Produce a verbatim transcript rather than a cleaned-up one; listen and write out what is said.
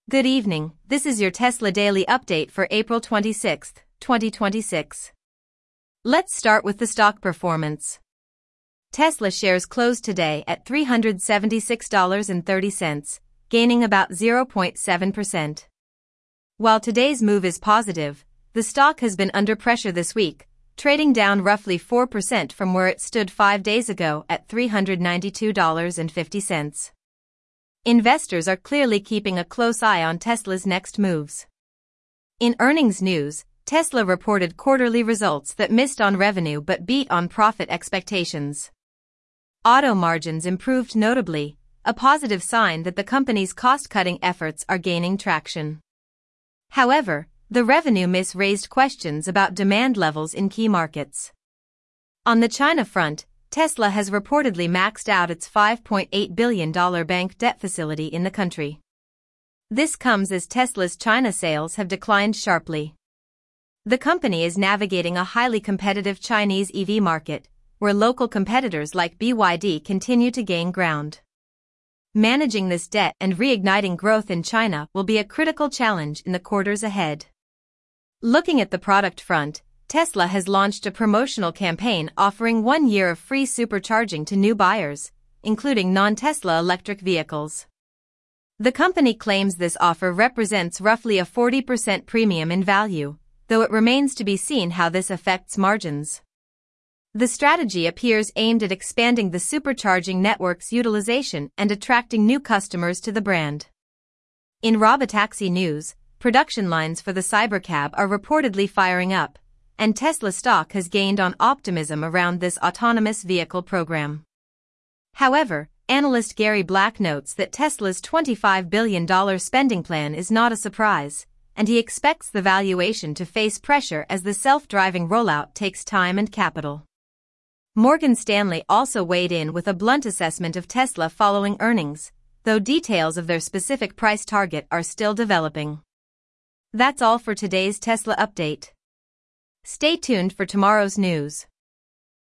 Good evening, this is your Tesla Daily Update for April twenty-sixth, twenty twenty-six. Let's start with the stock performance. Tesla shares closed today at three hundred seventy-six dollars and thirty cents, gaining about zero point seven percent. While today's move is positive, the stock has been under pressure this week, trading down roughly four percent from where it stood five days ago at three hundred ninety-two dollars and fifty cents. Investors are clearly keeping a close eye on Tesla's next moves. In earnings news, Tesla reported quarterly results that missed on revenue but beat on profit expectations. Auto margins improved notably, a positive sign that the company's cost-cutting efforts are gaining traction. However, the revenue miss raised questions about demand levels in key markets. On the China front, Tesla has reportedly maxed out its five point eight billion dollars bank debt facility in the country. This comes as Tesla's China sales have declined sharply. The company is navigating a highly competitive Chinese E V market, where local competitors like B Y D continue to gain ground. Managing this debt and reigniting growth in China will be a critical challenge in the quarters ahead. Looking at the product front, Tesla has launched a promotional campaign offering one year of free supercharging to new buyers, including non-Tesla electric vehicles. The company claims this offer represents roughly a forty percent premium in value, though it remains to be seen how this affects margins. The strategy appears aimed at expanding the supercharging network's utilization and attracting new customers to the brand. In Robotaxi news, production lines for the Cybercab are reportedly firing up, and Tesla stock has gained on optimism around this autonomous vehicle program. However, analyst Gary Black notes that Tesla's twenty-five billion dollars spending plan is not a surprise, and he expects the valuation to face pressure as the self-driving rollout takes time and capital. Morgan Stanley also weighed in with a blunt assessment of Tesla following earnings, though details of their specific price target are still developing. That's all for today's Tesla update. Stay tuned for tomorrow's news.